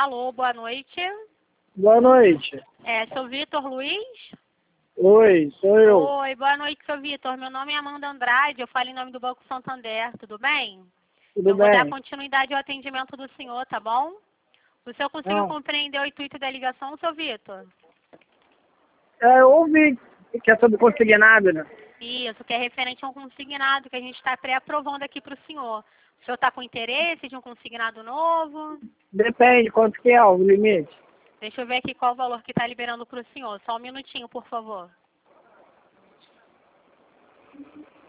Alô, boa noite. Boa noite. Seu Vitor Luiz? Oi, sou eu. Oi, boa noite, seu Vitor. Meu nome é Amanda Andrade, eu falo em nome do Banco Santander, tudo bem? Tudo Vou dar bem? continuidade ao atendimento do senhor, tá bom? O senhor conseguiu compreender o intuito da ligação, seu Vitor? Eu ouvi que é sobre consignado, né? Isso, que é referente a um consignado que a gente está pré-aprovando aqui para o senhor. O senhor está com interesse de um consignado novo? Depende, quanto que é o limite? Deixa eu ver aqui qual o valor que está liberando para o senhor. Só um minutinho, por favor.